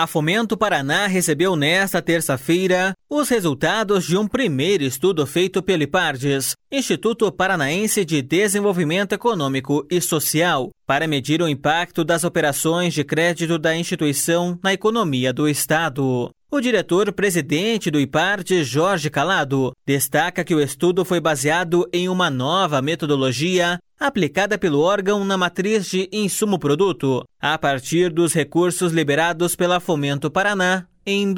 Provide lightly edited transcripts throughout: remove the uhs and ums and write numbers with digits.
A Fomento Paraná recebeu nesta terça-feira os resultados de um primeiro estudo feito pelo IPARDES, Instituto Paranaense de Desenvolvimento Econômico e Social, para medir o impacto das operações de crédito da instituição na economia do Estado. O diretor-presidente do IPARDES, Jorge Calado, destaca que o estudo foi baseado em uma nova metodologia aplicada pelo órgão na matriz de insumo-produto, a partir dos recursos liberados pela Fomento Paraná em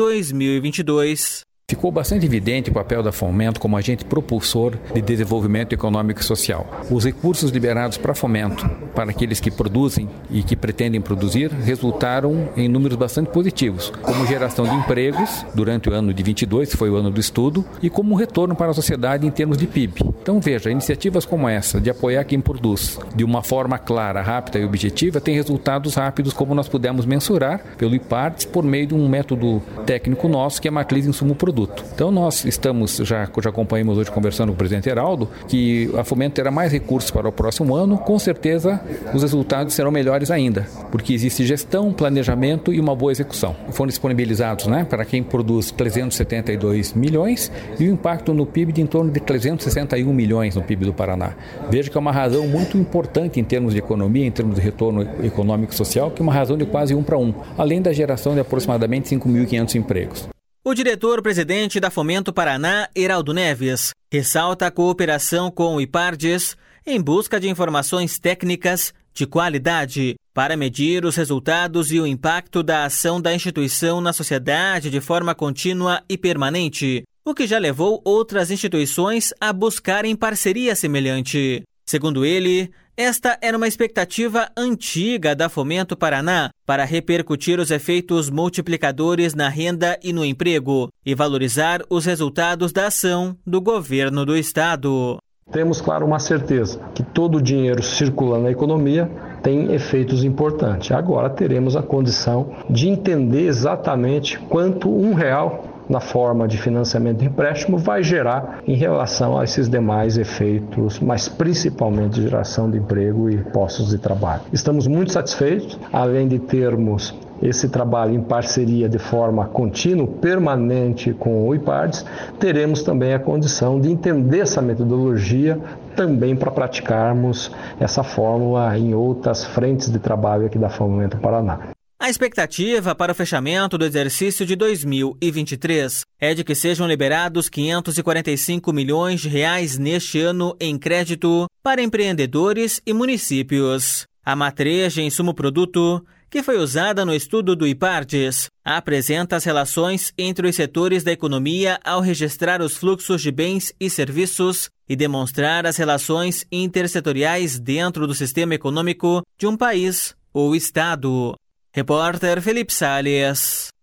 2022. Ficou bastante evidente o papel da Fomento como agente propulsor de desenvolvimento econômico e social. Os recursos liberados para Fomento, para aqueles que produzem e que pretendem produzir, resultaram em números bastante positivos, como geração de empregos durante o ano de 22, que foi o ano do estudo, e como retorno para a sociedade em termos de PIB. Então veja, iniciativas como essa, de apoiar quem produz de uma forma clara, rápida e objetiva, têm resultados rápidos, como nós pudemos mensurar pelo IPARDES por meio de um método técnico nosso, que é a matriz insumo-produto. Então nós estamos, já acompanhamos hoje conversando com o presidente Heraldo, que a Fomento terá mais recursos para o próximo ano, com certeza os resultados serão melhores ainda, porque existe gestão, planejamento e uma boa execução. Foram disponibilizados, para quem produz 372 milhões e o impacto no PIB de em torno de 361 milhões no PIB do Paraná. Veja que é uma razão muito importante em termos de economia, em termos de retorno econômico e social, que é uma razão de quase 1 para 1, além da geração de aproximadamente 5.500 empregos. O diretor-presidente da Fomento Paraná, Heraldo Neves, ressalta a cooperação com o IPARDES em busca de informações técnicas de qualidade para medir os resultados e o impacto da ação da instituição na sociedade de forma contínua e permanente, o que já levou outras instituições a buscarem parceria semelhante. Segundo ele, esta era uma expectativa antiga da Fomento Paraná para repercutir os efeitos multiplicadores na renda e no emprego e valorizar os resultados da ação do governo do Estado. Temos, claro, uma certeza que todo o dinheiro circulando na economia tem efeitos importantes. Agora teremos a condição de entender exatamente quanto R$1 na forma de financiamento de empréstimo vai gerar em relação a esses demais efeitos, mas principalmente geração de emprego e postos de trabalho. Estamos muito satisfeitos, além de termos esse trabalho em parceria de forma contínua, permanente com o IPARDES, teremos também a condição de entender essa metodologia também para praticarmos essa fórmula em outras frentes de trabalho aqui da Fomento Paraná. A expectativa para o fechamento do exercício de 2023 é de que sejam liberados R$545 milhões neste ano em crédito para empreendedores e municípios. A matriz de insumo-produto, que foi usada no estudo do IPARDES, apresenta as relações entre os setores da economia ao registrar os fluxos de bens e serviços e demonstrar as relações intersetoriais dentro do sistema econômico de um país ou estado. Repórter Felipe Salles.